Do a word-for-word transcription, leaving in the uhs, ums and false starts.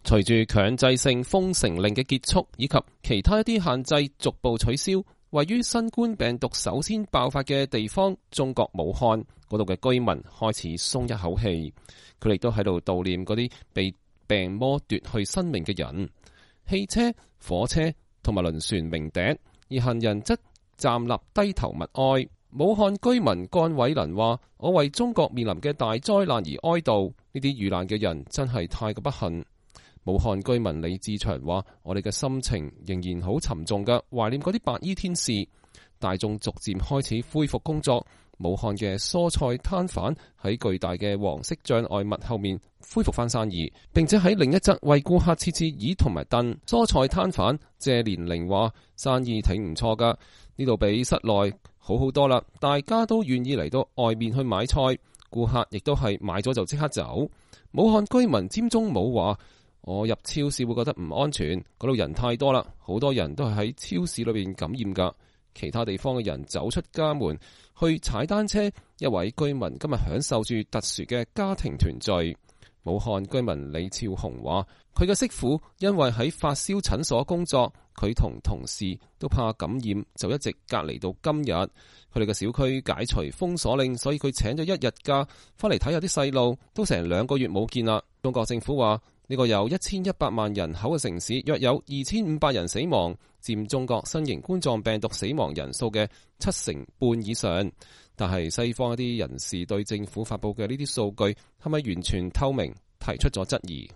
隨住強制性封城令嘅結束，以及其他一啲限制逐步取消，位於新冠病毒首先爆發嘅地方中國武漢嗰度嘅居民開始鬆一口氣，佢哋都喺度悼念嗰啲被病魔奪去生命嘅人。汽車、火車同埋輪船鳴笛，而行人則站立低頭默哀。武漢居民幹偉倫話：我為中國面臨嘅大災難而哀悼，呢啲遇難嘅人真係太過不幸。武漢居民李志祥話：我哋嘅心情仍然好沉重嘅，懷念嗰啲白衣天使。大眾逐漸開始恢復工作，武漢嘅蔬菜攤販喺巨大嘅黃色障礙物後面恢復翻生意，並且喺另一側為顧客設置椅同埋凳。蔬菜攤販謝連玲話：生意挺唔錯噶，呢度比室內好好多啦，大家都願意嚟到外面去買菜，顧客亦都係買咗就即刻走。武漢居民詹忠武話：我入超市會覺得唔安全，嗰度人太多啦，好多人都係喺超市裏邊感染噶。其他地方嘅人走出家門去踩單車，一位居民今日享受住特殊嘅家庭團聚。武漢居民李超雄話：佢嘅媳婦因為喺發燒診所工作，佢同同事都怕感染，就一直隔離到今日。佢哋嘅小區解除封鎖令，所以佢請咗一日假翻嚟睇下啲細路，都成兩個月冇見啦。中國政府話呢個有一千一百萬人口嘅城市，約有二千五百人死亡，佔中國新型冠狀病毒死亡人數嘅七成半以上。但係西方一啲人士對政府發佈嘅呢啲數據係咪完全透明，提出咗質疑。